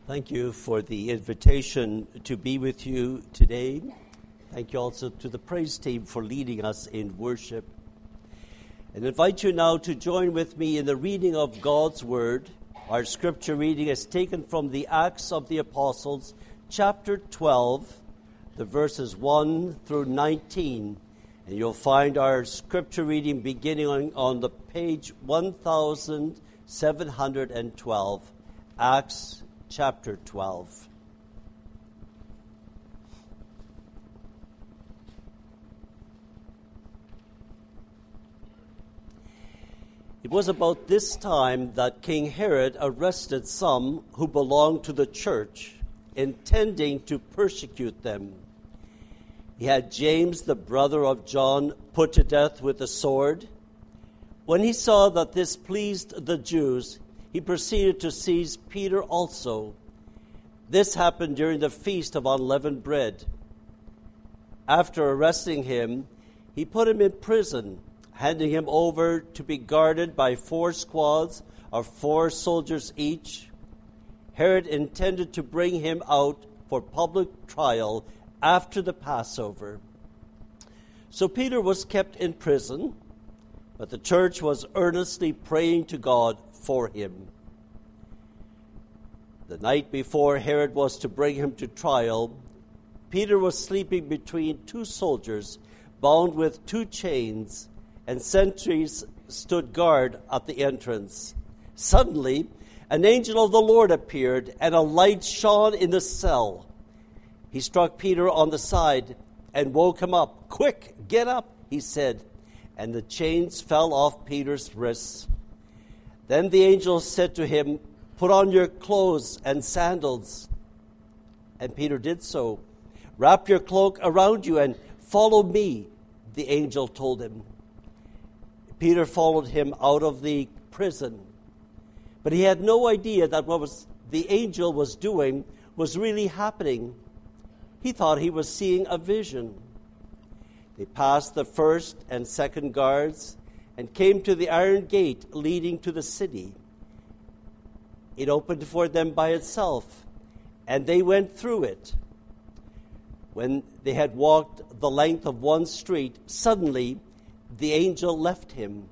Thank you for the invitation to be with you today. Thank you also to the praise team for leading us in worship. And invite you now to join with me in the reading of God's Word. Our scripture reading is taken from the Acts of the Apostles, chapter 12, the verses 1 through 19. And you'll find our scripture reading beginning on the page 1712, Acts chapter 12. It was about this time that King Herod arrested some who belonged to the church, intending to persecute them. He had James, the brother of John, put to death with a sword. When he saw that this pleased the Jews, he proceeded to seize Peter also. This happened during the feast of unleavened bread. After arresting him, he put him in prison, handing him over to be guarded by 4 squads of 4 soldiers each. Herod intended to bring him out for public trial after the Passover. So Peter was kept in prison, but the church was earnestly praying to God for him. The night before Herod was to bring him to trial, Peter was sleeping between 2 soldiers, bound with 2 chains, and sentries stood guard at the entrance. Suddenly, an angel of the Lord appeared, and a light shone in the cell. He struck Peter on the side and woke him up. "Quick, get up," he said, and the chains fell off Peter's wrists. Then the angel said to him, "Put on your clothes and sandals." And Peter did so. "Wrap your cloak around you and follow me," the angel told him. Peter followed him out of the prison. But he had no idea that what the angel was doing was really happening. He thought he was seeing a vision. They passed the first and second guards and came to the iron gate leading to the city. It opened for them by itself, and they went through it. When they had walked the length of one street, suddenly the angel left him.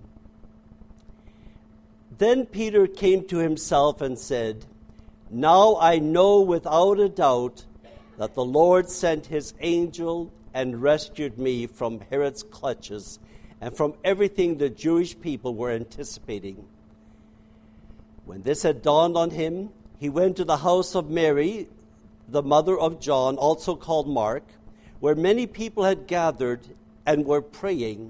Then Peter came to himself and said, "Now I know without a doubt that the Lord sent his angel and rescued me from Herod's clutches and from everything the Jewish people were anticipating." When this had dawned on him, he went to the house of Mary, the mother of John, also called Mark, where many people had gathered and were praying.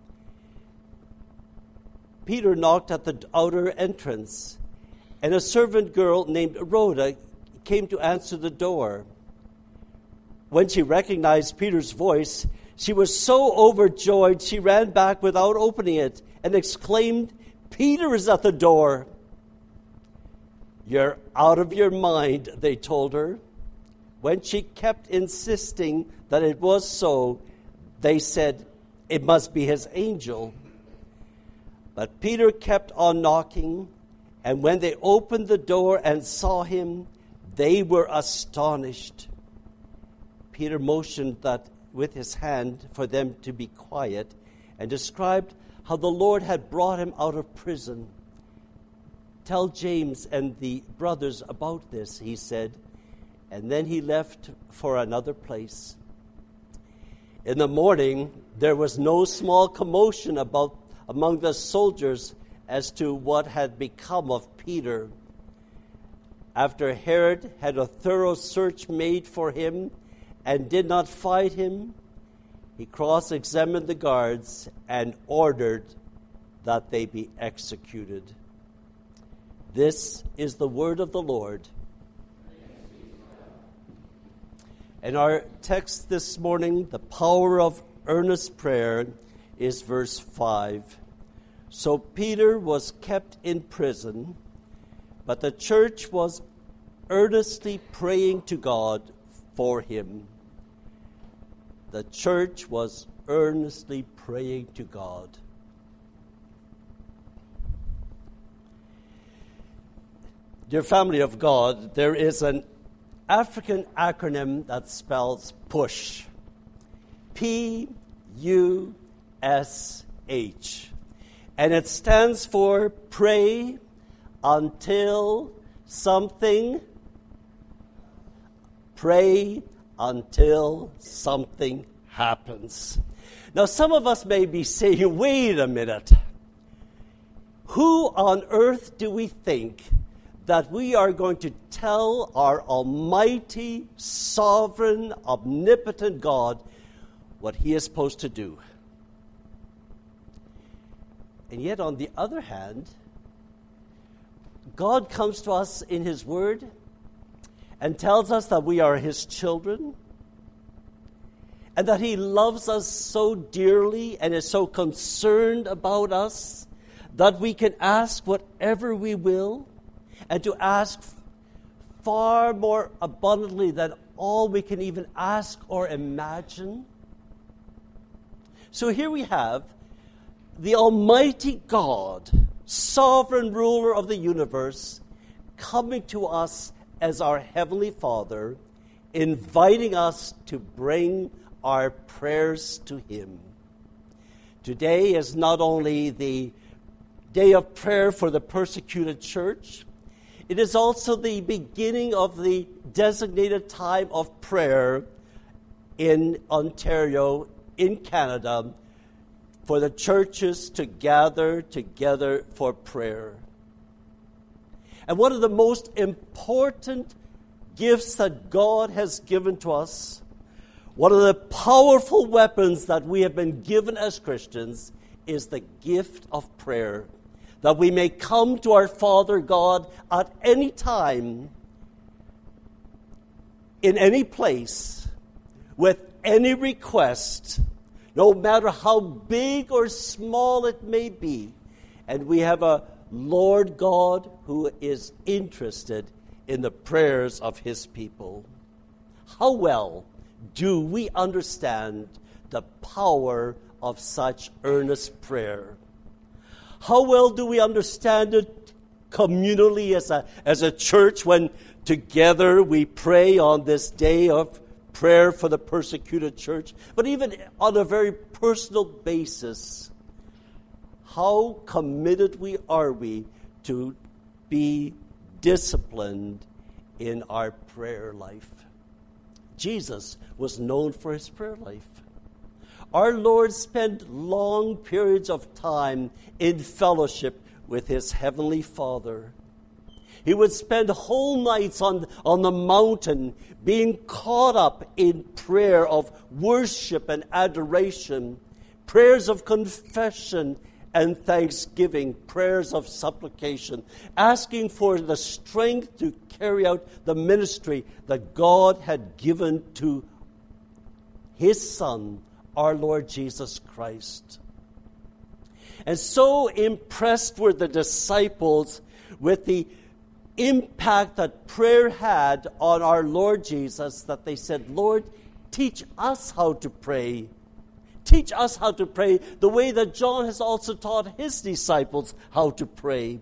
Peter knocked at the outer entrance, and a servant girl named Rhoda came to answer the door. When she recognized Peter's voice, she was so overjoyed she ran back without opening it and exclaimed, "Peter is at the door." "You're out of your mind," they told her. When she kept insisting that it was so, they said, "It must be his angel." But Peter kept on knocking, and when they opened the door and saw him, they were astonished. Peter motioned that with his hand for them to be quiet and described how the Lord had brought him out of prison. "Tell James and the brothers about this," he said, and then he left for another place. In the morning, there was no small commotion among the soldiers as to what had become of Peter. After Herod had a thorough search made for him and did not find him, he cross-examined the guards and ordered that they be executed. This is the word of the Lord. And our text this morning, the power of earnest prayer, is verse 5. So Peter was kept in prison, but the church was earnestly praying to God for him. The church was earnestly praying to God. Dear family of God, there is an African acronym that spells PUSH. P-U-S-H. And it stands for pray until something. Pray until something happens. Now, some of us may be saying, wait a minute. Who on earth do we think that we are going to tell our almighty, sovereign, omnipotent God what he is supposed to do? And yet, on the other hand, God comes to us in his word and tells us that we are his children and that he loves us so dearly and is so concerned about us that we can ask whatever we will, and to ask far more abundantly than all we can even ask or imagine. So here we have the Almighty God, sovereign ruler of the universe, coming to us as our Heavenly Father, inviting us to bring our prayers to him. Today is not only the day of prayer for the persecuted church, it is also the beginning of the designated time of prayer in Ontario, in Canada, for the churches to gather together for prayer. And one of the most important gifts that God has given to us, one of the powerful weapons that we have been given as Christians, is the gift of prayer. That we may come to our Father God at any time, in any place, with any request, no matter how big or small it may be. And we have a Lord God who is interested in the prayers of his people. How well do we understand the power of such earnest prayer? How well do we understand it communally as a church when together we pray on this day of prayer for the persecuted church? But even on a very personal basis, how committed are we to be disciplined in our prayer life? Jesus was known for his prayer life. Our Lord spent long periods of time in fellowship with his heavenly Father. He would spend whole nights on the mountain being caught up in prayer of worship and adoration, prayers of confession and thanksgiving, prayers of supplication, asking for the strength to carry out the ministry that God had given to his Son, our Lord Jesus Christ. And so impressed were the disciples with the impact that prayer had on our Lord Jesus that they said, Lord, teach us how to pray. Teach us how to pray the way that John has also taught his disciples how to pray.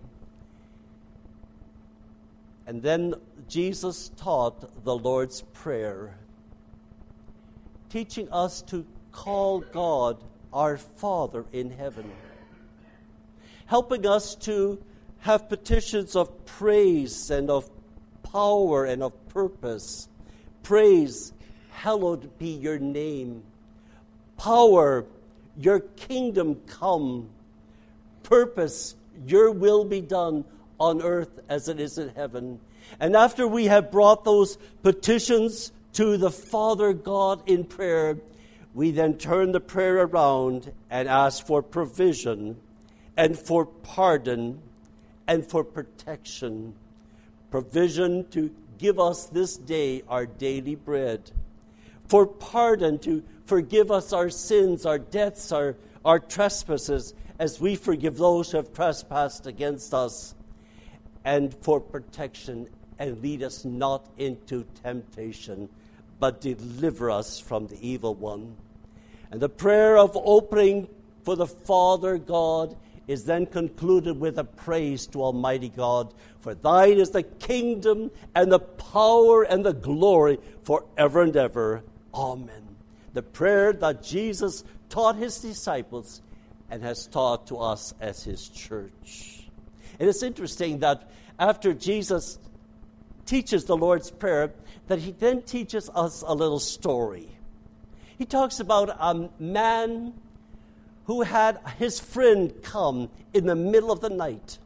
And then Jesus taught the Lord's Prayer, teaching us to call God our Father in heaven, helping us to have petitions of praise and of power and of purpose. Praise, hallowed be your name. Power, your kingdom come. Purpose, your will be done on earth as it is in heaven. And after we have brought those petitions to the Father God in prayer, we then turn the prayer around and ask for provision and for pardon and for protection. Provision to give us this day our daily bread. For pardon, to forgive us our sins, our debts, our trespasses, as we forgive those who have trespassed against us. And for protection, and lead us not into temptation, but deliver us from the evil one. And the prayer of opening for the Father God is then concluded with a praise to Almighty God. For thine is the kingdom and the power and the glory forever and ever. Amen. The prayer that Jesus taught his disciples and has taught to us as his church. And it's interesting that after Jesus teaches the Lord's Prayer, that he then teaches us a little story. He talks about a man who had his friend come in the middle of the night,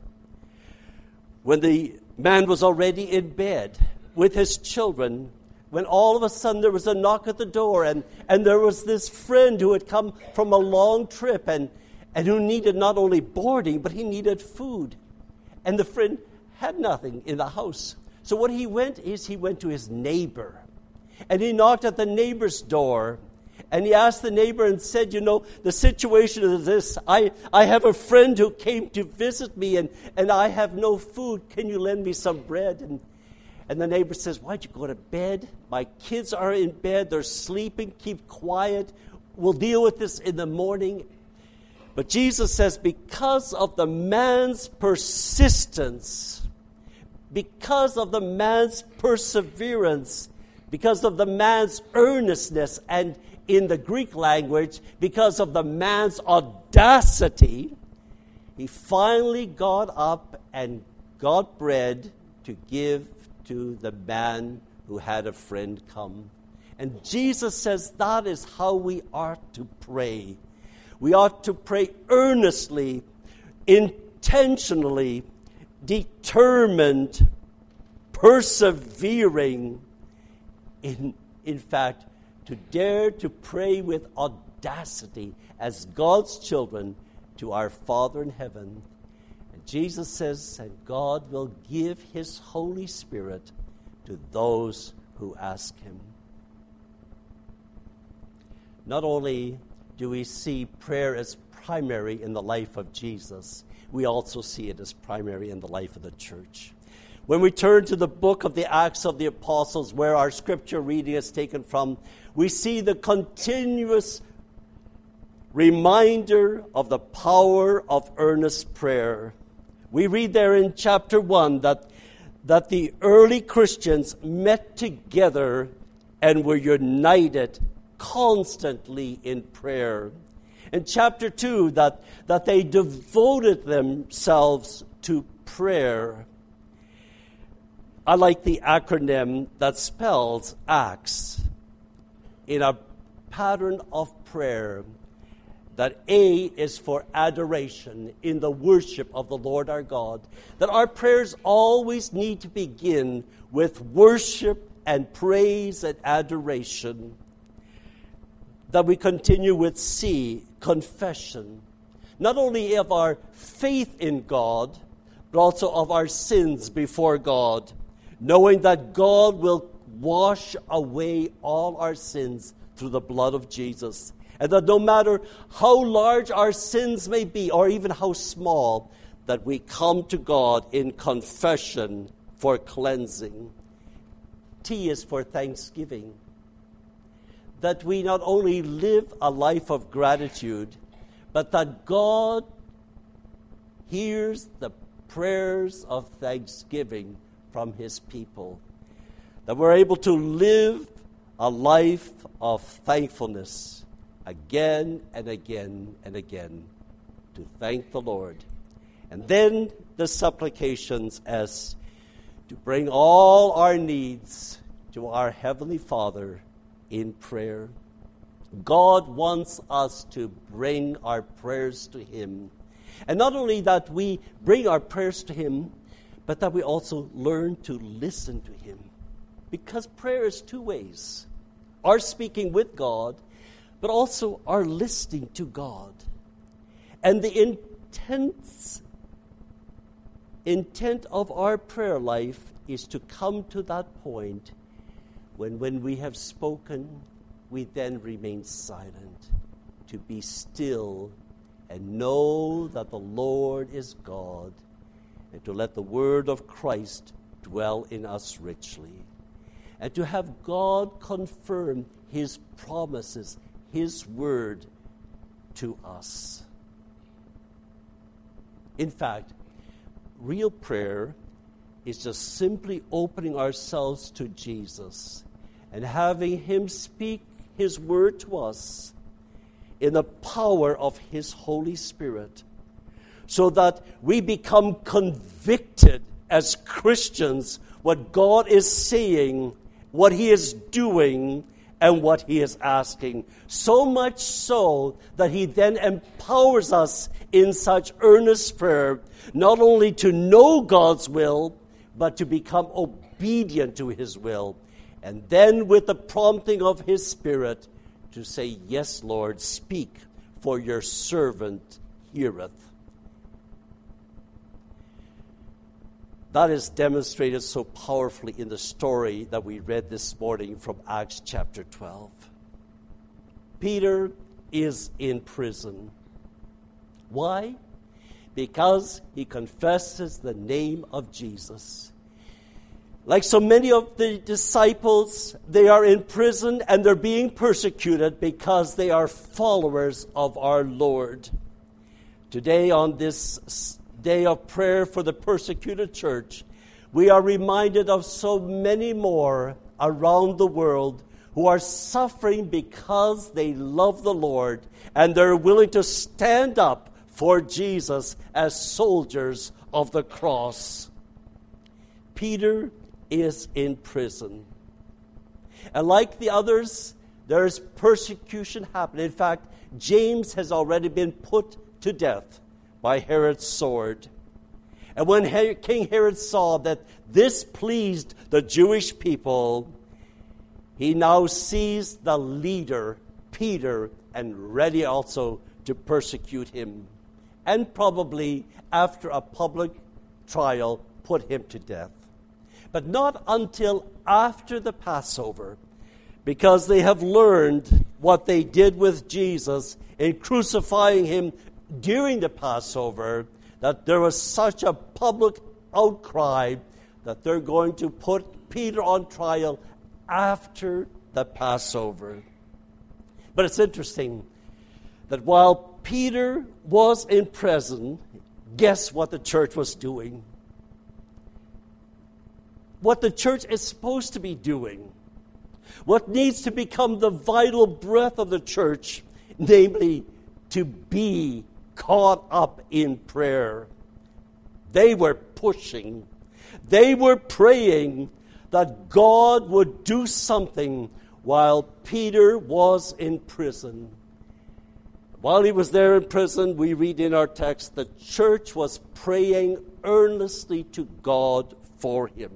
when the man was already in bed with his children, when all of a sudden there was a knock at the door, and there was this friend who had come from a long trip and who needed not only boarding, but he needed food. And the friend had nothing in the house. So what he went to his neighbor, and he knocked at the neighbor's door, and he asked the neighbor and said, the situation is this. I have a friend who came to visit me, and I have no food. Can you lend me some bread? And the neighbor says, why'd you go to bed? My kids are in bed. They're sleeping. Keep quiet. We'll deal with this in the morning. But Jesus says, because of the man's persistence, because of the man's perseverance, because of the man's earnestness, and in the Greek language, because of the man's audacity, he finally got up and got bread to give to the man who had a friend come. And Jesus says that is how we are to pray. We ought to pray earnestly, intentionally, determined, persevering, in fact, to dare to pray with audacity as God's children to our Father in heaven. And Jesus says that God will give his Holy Spirit to those who ask him. Not only do we see prayer as primary in the life of Jesus, we also see it as primary in the life of the church. When we turn to the book of the Acts of the Apostles, where our scripture reading is taken from, we see the continuous reminder of the power of earnest prayer. We read there in chapter 1 that the early Christians met together and were united constantly in prayer. In chapter 2, that they devoted themselves to prayer. I like the acronym that spells ACTS in a pattern of prayer. That A is for adoration, in the worship of the Lord our God. That our prayers always need to begin with worship and praise and adoration. That we continue with C, confession. Not only of our faith in God, but also of our sins before God. Knowing that God will wash away all our sins through the blood of Jesus. And that no matter how large our sins may be, or even how small, that we come to God in confession for cleansing. T is for thanksgiving. That we not only live a life of gratitude, but that God hears the prayers of thanksgiving from his people. That we're able to live a life of thankfulness again and again and again to thank the Lord. And then the supplications as to bring all our needs to our Heavenly Father in prayer. God wants us to bring our prayers to him. And not only that we bring our prayers to him, but that we also learn to listen to him. Because prayer is two ways. Our speaking with God, but also our listening to God. And the intent of our prayer life is to come to that point when we have spoken, we then remain silent, to be still and know that the Lord is God, and to let the word of Christ dwell in us richly, and to have God confirm his promises, his word to us. In fact, real prayer is just simply opening ourselves to Jesus and having Him speak His word to us in the power of His Holy Spirit, so that we become convicted as Christians what God is saying, what He is doing, and what He is asking. So much so that He then empowers us in such earnest prayer, not only to know God's will, but to become obedient to His will. And then with the prompting of His Spirit, to say, yes, Lord, speak, for your servant heareth. That is demonstrated so powerfully in the story that we read this morning from Acts chapter 12. Peter is in prison. Why? Because he confesses the name of Jesus. Like so many of the disciples, they are in prison and they're being persecuted because they are followers of our Lord. Today, on this day of prayer for the persecuted church, we are reminded of so many more around the world who are suffering because they love the Lord and they're willing to stand up for Jesus as soldiers of the cross. Peter is in prison. And like the others, there is persecution happening. In fact, James has already been put to death by Herod's sword. And when King Herod saw that this pleased the Jewish people, he now seized the leader, Peter, and ready also to persecute him. And probably, after a public trial, put him to death. But not until after the Passover, because they have learned what they did with Jesus in crucifying him during the Passover, that there was such a public outcry that they're going to put Peter on trial after the Passover. But it's interesting that while Peter was in prison, guess what the church was doing? What the church is supposed to be doing. What needs to become the vital breath of the church, namely to be caught up in prayer. They were pushing. They were praying that God would do something while Peter was in prison. While he was there in prison, we read in our text, the church was praying earnestly to God for him.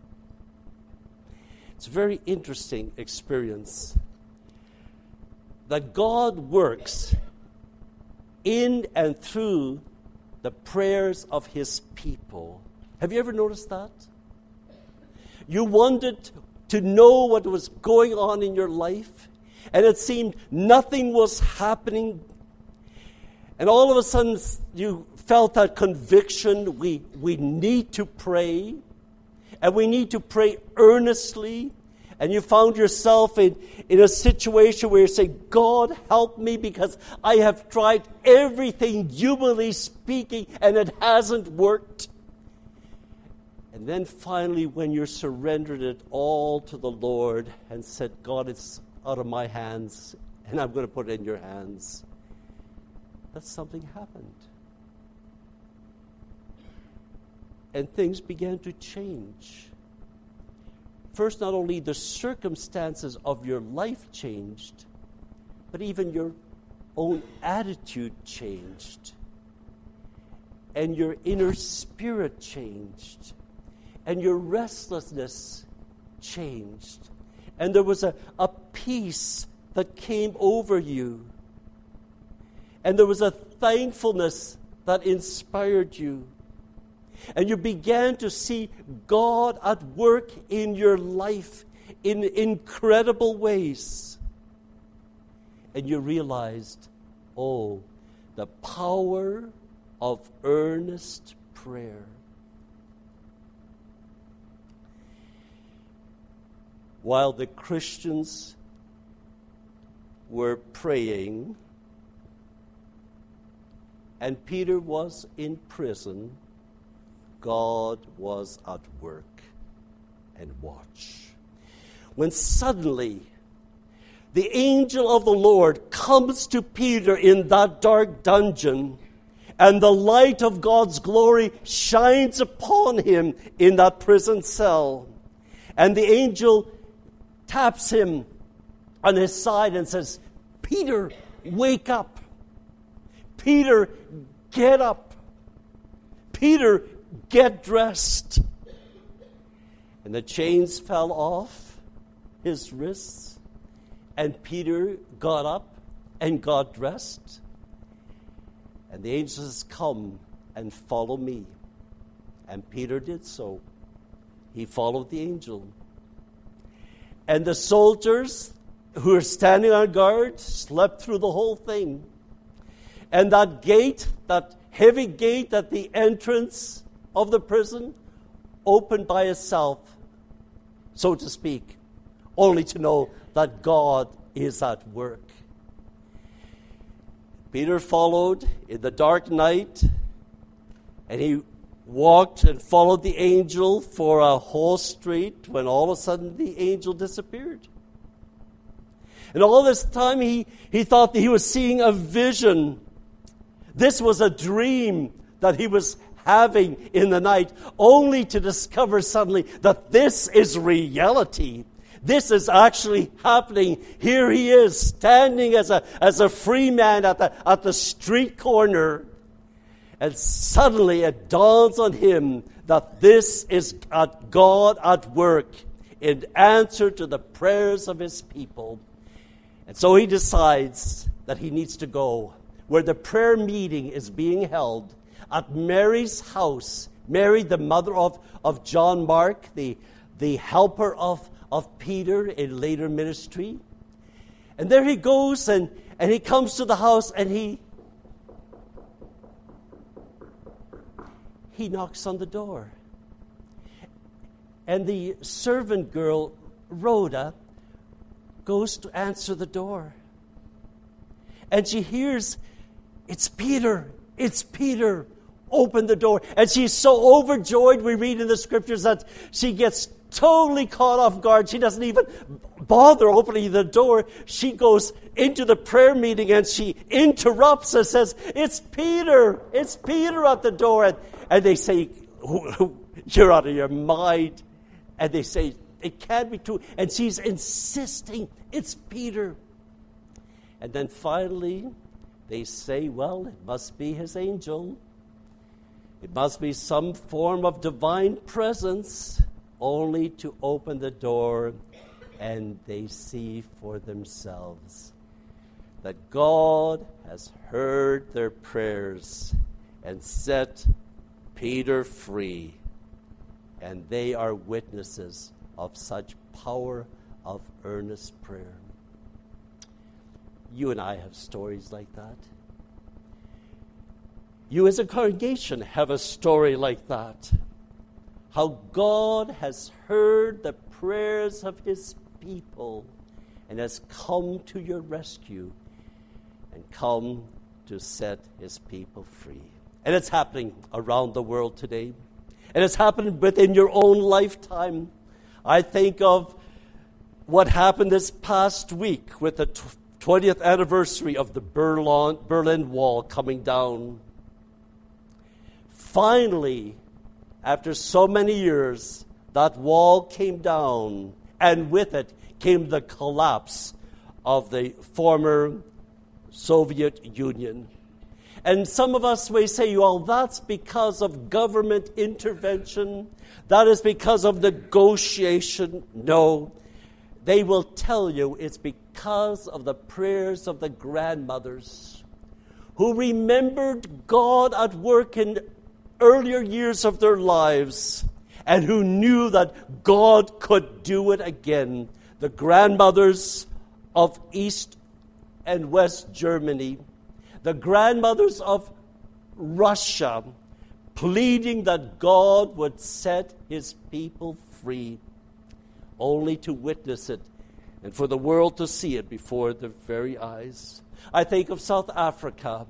It's a very interesting experience that God works in and through the prayers of his people. Have you ever noticed that? You wanted to know what was going on in your life, and it seemed nothing was happening. And all of a sudden, you felt that conviction, we need to pray, and we need to pray earnestly. And you found yourself in a situation where you say, God, help me, because I have tried everything humanly speaking, and it hasn't worked. And then finally, when you surrendered it all to the Lord and said, God, it's out of my hands, and I'm going to put it in your hands, that something happened. And things began to change. First, not only the circumstances of your life changed, but even your own attitude changed. And your inner spirit changed. And your restlessness changed. And there was a peace that came over you. And there was a thankfulness that inspired you. And you began to see God at work in your life in incredible ways. And you realized, oh, the power of earnest prayer. While the Christians were praying, and Peter was in prison, God was at work. And watch. When suddenly the angel of the Lord comes to Peter in that dark dungeon, and the light of God's glory shines upon him in that prison cell. And the angel taps him on his side and says, Peter, wake up. Peter, get up. Peter, get dressed. And the chains fell off his wrists, and Peter got up and got dressed. And the angel says, come and follow me. And Peter did so. He followed the angel. And the soldiers who were standing on guard slept through the whole thing. And that gate, that heavy gate at the entrance of the prison, opened by itself, so to speak, only to know that God is at work. Peter followed in the dark night, and he walked and followed the angel for a whole street when all of a sudden the angel disappeared. And all this time he thought that he was seeing a vision. This was a dream that he was having in the night, only to discover suddenly that this is reality. This is actually happening. Here he is, standing as a free man at the street corner. And suddenly it dawns on him that this is God at work in answer to the prayers of his people. And so he decides that he needs to go where the prayer meeting is being held at Mary's house. Mary, the mother of John Mark, the helper of Peter in later ministry. And there he goes, and he comes to the house, and he knocks on the door. And the servant girl, Rhoda, goes to answer the door. And she hears, it's Peter, open the door. And she's so overjoyed, we read in the scriptures, that she gets totally caught off guard. She doesn't even bother opening the door. She goes into the prayer meeting and she interrupts and says, it's Peter at the door. And they say, you're out of your mind. And they say, it can't be true. And she's insisting, it's Peter. And then finally, they say, well, it must be his angel. It must be some form of divine presence, only to open the door, and they see for themselves that God has heard their prayers and set Peter free. And they are witnesses of such power of earnest prayer. You and I have stories like that. You as a congregation have a story like that. How God has heard the prayers of his people and has come to your rescue and come to set his people free. And it's happening around the world today. And it's happened within your own lifetime. I think of what happened this past week with the 20th anniversary of the Berlin Wall coming down. Finally, after so many years, that wall came down, and with it came the collapse of the former Soviet Union. And some of us may say, well, that's because of government intervention. That is because of negotiation. No, they will tell you it's because of the prayers of the grandmothers who remembered God at work in earlier years of their lives and who knew that God could do it again. The grandmothers of East and West Germany, the grandmothers of Russia, pleading that God would set his people free, only to witness it and for the world to see it before their very eyes. I think of South Africa.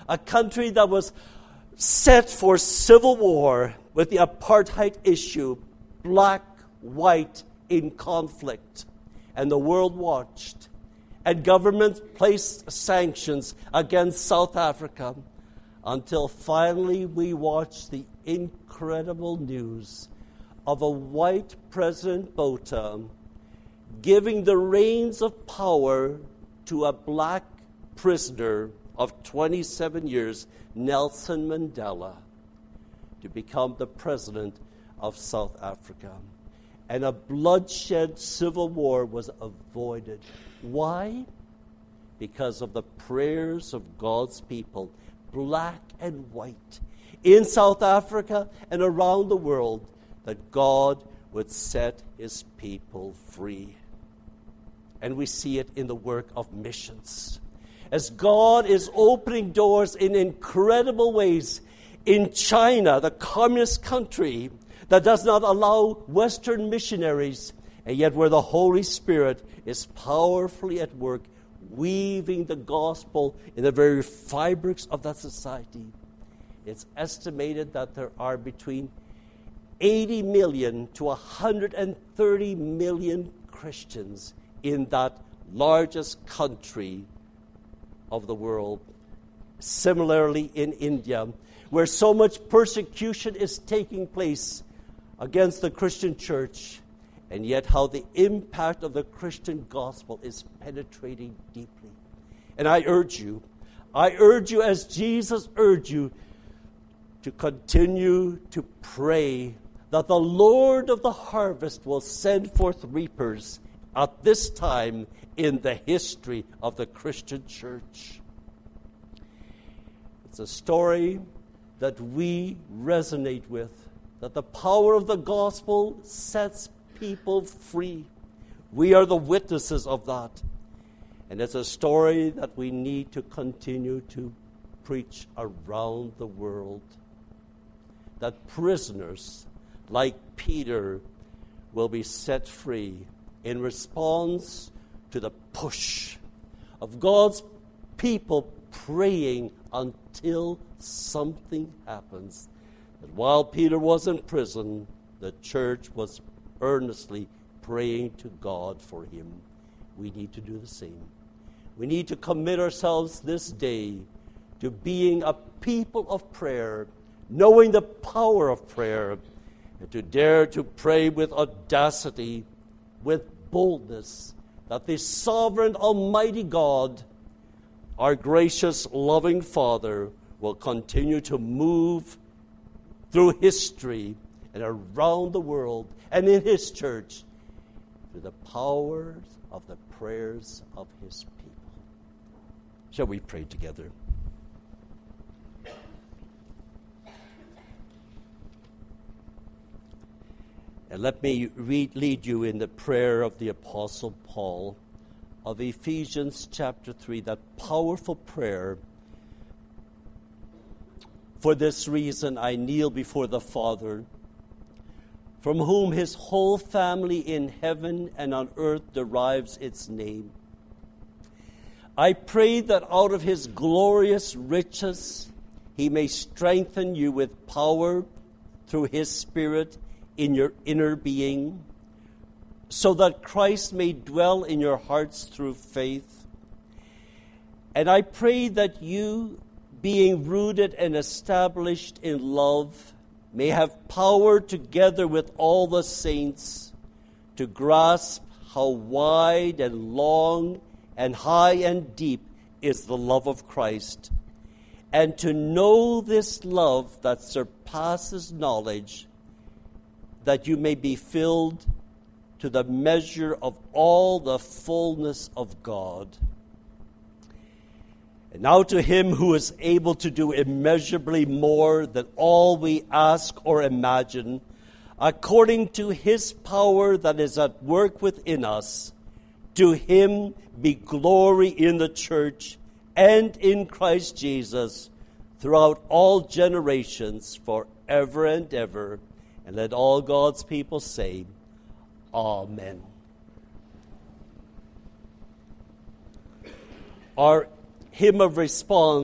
a country that was set for civil war with the apartheid issue, black, white in conflict. And the world watched. And governments placed sanctions against South Africa until finally we watched the incredible news of a white President Botha giving the reins of power to a black prisoner of 27 years, Nelson Mandela, to become the president of South Africa. And a bloodshed civil war was avoided. Why? Because of the prayers of God's people, black and white, in South Africa and around the world, that God would set his people free. And we see it in the work of missions. As God is opening doors in incredible ways in China, the communist country that does not allow Western missionaries, and yet where the Holy Spirit is powerfully at work, weaving the gospel in the very fabrics of that society. It's estimated that there are between 80 million to 130 million Christians in that largest country of the world. Similarly, in India, where so much persecution is taking place against the Christian church, and yet how the impact of the Christian gospel is penetrating deeply. And I urge you as Jesus urged you, to continue to pray that the Lord of the harvest will send forth reapers at this time in the history of the Christian church. It's a story that we resonate with, that the power of the gospel sets people free. We are the witnesses of that. And it's a story that we need to continue to preach around the world. That prisoners like Peter will be set free in response to the push of God's people praying until something happens. That while Peter was in prison, the church was earnestly praying to God for him. We need to do the same. We need to commit ourselves this day to being a people of prayer, knowing the power of prayer, and to dare to pray with audacity, with boldness, that the sovereign Almighty God, our gracious, loving Father, will continue to move through history and around the world and in his church through the power of the prayers of his people. Shall we pray together? And let me lead you in the prayer of the Apostle Paul of Ephesians chapter 3, that powerful prayer. For this reason I kneel before the Father, from whom his whole family in heaven and on earth derives its name. I pray that out of his glorious riches he may strengthen you with power through his Spirit in your inner being, so that Christ may dwell in your hearts through faith. And I pray that you, being rooted and established in love, may have power together with all the saints to grasp how wide and long and high and deep is the love of Christ, and to know this love that surpasses knowledge, that you may be filled to the measure of all the fullness of God. And now to him who is able to do immeasurably more than all we ask or imagine, according to his power that is at work within us, to him be glory in the church and in Christ Jesus throughout all generations, forever and ever. And let all God's people say, Amen. Our hymn of response